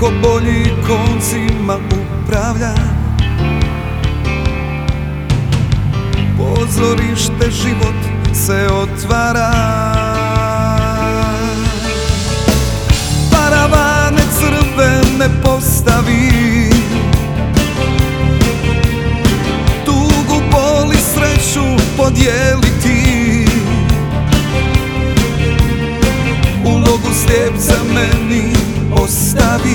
niko bolji koncima upravlja. Pozorište život se otvara. Paravane crvene postavi, tugu, bol i sreću podijeliti. Ulogu slijepca meni ostavi.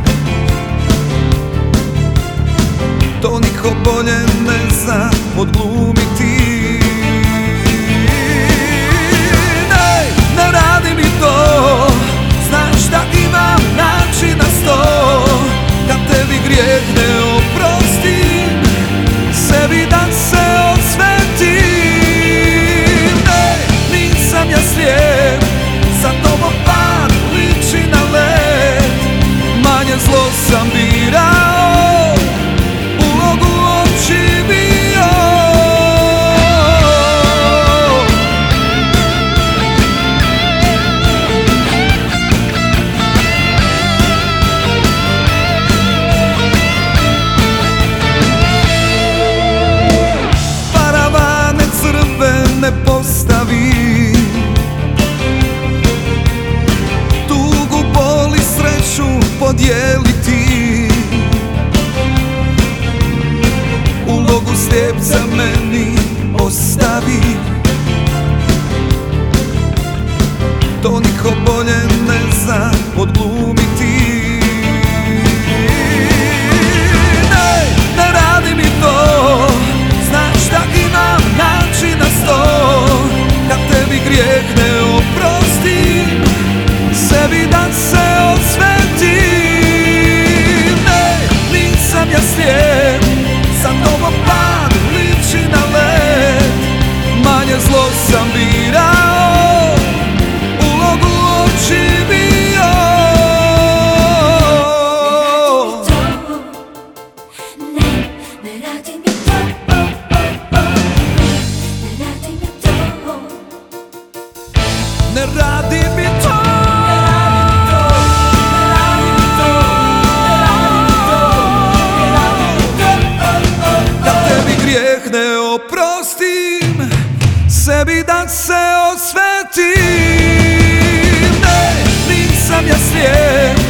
To niko bolje ne zna odglumiti. Ne radi mi to, znaš da imam način na 100. Kad tebi grijeh ne oprostim, sebi da se osvetim. Nisam ja slijep, sa tobom par liči na led. Manje zlo sam birao, ulogu očivio. Paravane crvene postavi, tugu, bol i sreću podijeliti. Ulogu slijepca meni ostavi. To niko bolje ne zna odglumiti. Ne radi mi to, znaš da imam način na 100. Kad tebi grijeh ne oprostim, sebi da se osvetim. Nisam ja slijep, sa tobom par liči na led. Manje zlo sam birao, ulogu očivio. Ne radi mi to, ne radi mi to. Ne radi mi to. Ne oprostim, sebi da se osvetim. Nisam ja slijep,